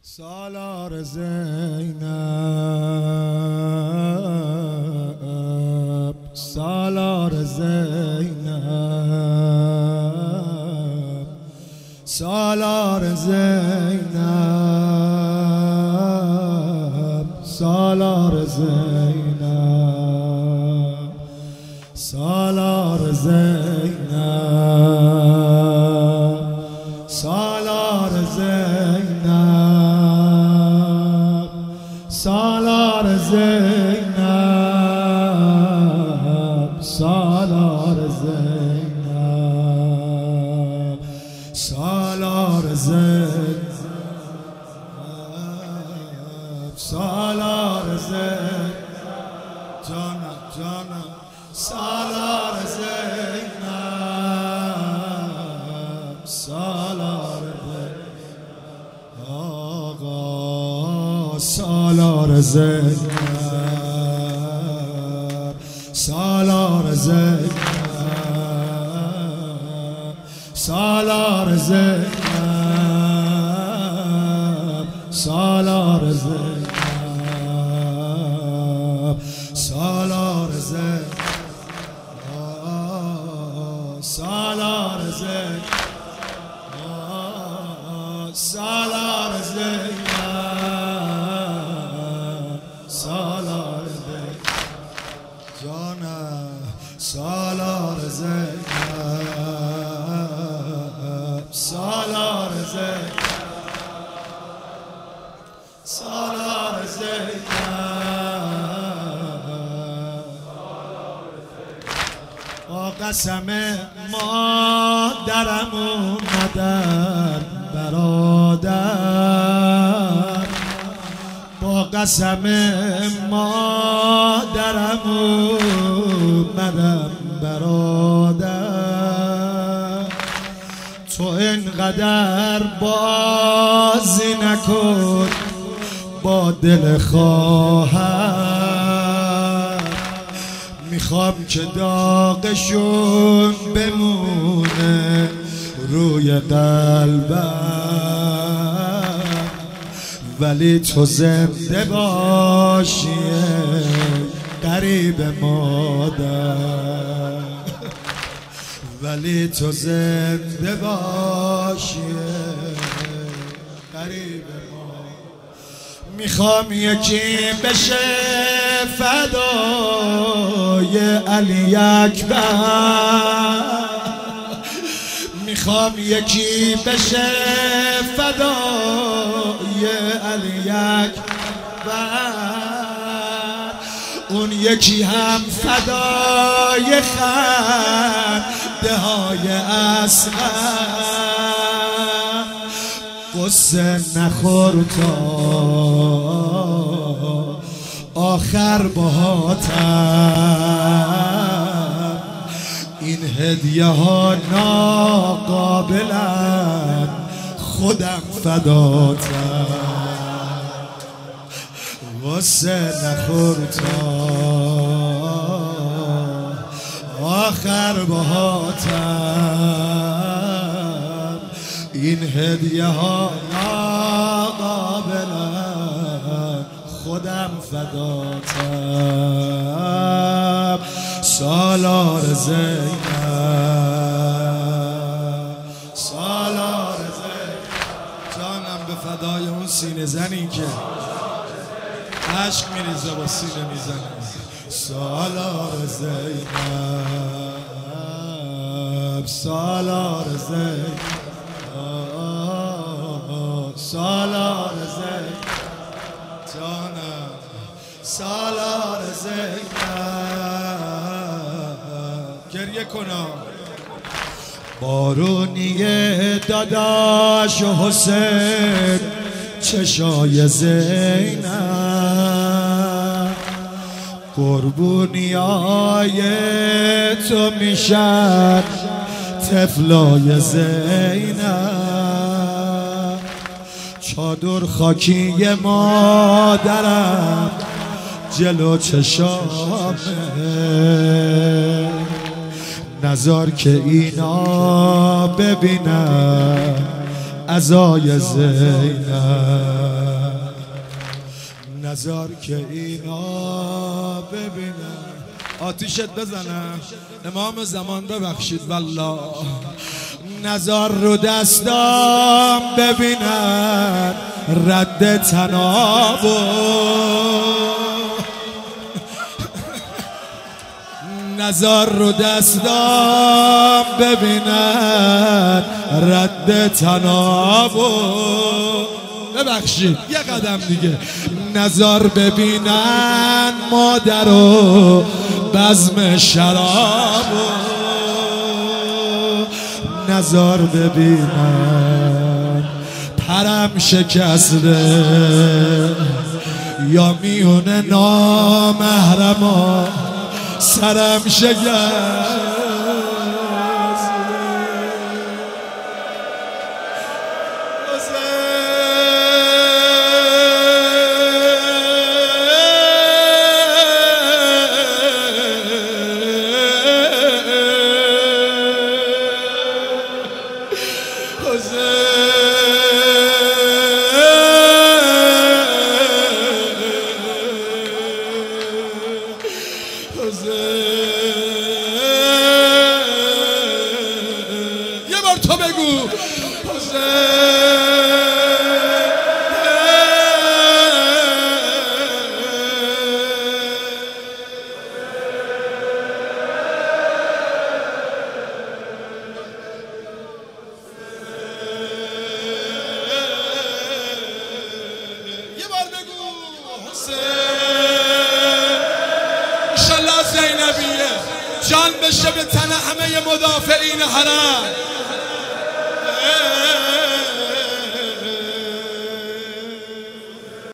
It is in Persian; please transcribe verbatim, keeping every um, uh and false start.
سالار زینب، سالار زینب، سالار زینب، سالار زینب، سالار زینب، سالار زینب، سالار زینب، سالار زینب، سالار زینب، سالار زینب، جانم جانم، سالار زینب، سالار آقا، سالار زینب، سالار زینب، سالار زینب، سالار زینب، سالار زینب، سالار زینب، سالار زینب، سالار زینب، جانم، سالار زینب، سالار زینب، سالار زینب، با قسم مادرم اومدم برادر، با قسم مادرم اومدم برادر، تو اینقدر بازی نکن با دل خواهر، میخوام که داغشون بمونه روی قلبم، ولی تو زنده باشی قریب مادر، ولی تو زنده باشی قریب مادر. میخوام یکی بشه فدای علی اکبر، میخوام یکی بشه فدای علی اکبر، اون یکی هم فدای خنده های اصغر. قصه نخور تا آخر باهاتم، این هدیه ها ناقابلن خودم فداتم. قصه نخور تا آخر باهاتم، این هدیه ها ناقابلن خودم فداتم. سالار زینب، سالار زینب، جانم به فدای اون سینه زنی که عشق میریزه با سینه میزنه. سالار زینب، سالار زینب، سالار زینب، جانم، سالار زینب. گریه کنم بارونی داداش حسین، چشای زینب، قربونیای تو میشن طفلای زینب، چادر خاکی مادرم جلو چشامه، نزار که اینا ببینن عزای زینب. نظر که اینا ببینن. آتیشت بزنم امام زمان ببخشید والله. نظر رو دستام ببینن رد تنابو، نظر رو دستام ببینن رد تنابو. ببخشید یه قدم دیگه. نظر ببینن مادر و بزم شرابو، نظر ببینن پرم شکسته یا میونه نامحرما سرم شکست. یه بار تو بگو زینبیه جان بشه به تن همه مدافعین حرم.